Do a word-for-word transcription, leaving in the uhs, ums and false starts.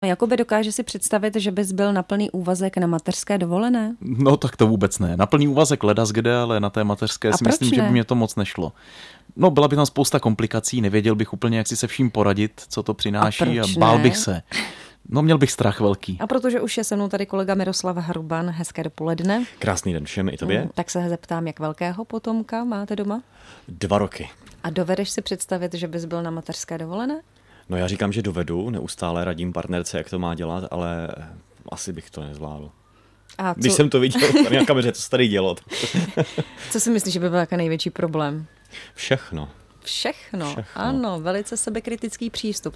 Jakoby dokáže si představit, že bys byl na plný úvazek na mateřské dovolené? No tak to vůbec ne. Na plný úvazek ledas kde, ale na té mateřské A si myslím, ne? že by mě to moc nešlo. No byla by tam spousta komplikací, nevěděl bych úplně, jak si se vším poradit, co to přináší a, a bál bych se. No měl bych strach velký. A protože už je se mnou tady kolega Miroslav Hruban, hezké dopoledne. Krásný den všem, i tobě. Tak se zeptám, jak velkého potomka máte doma? Dva roky. A dovedeš si představit, že bys byl na mateřské dovolené? No já říkám, že dovedu, neustále radím partnerce, jak to má dělat, ale asi bych to nezvládl. A co... Když jsem to viděl tady na kameře, co se tady dělo. Co si myslíš, že by byl jako největší problém? Všechno. Všechno. Všechno. Ano, velice sebekritický přístup.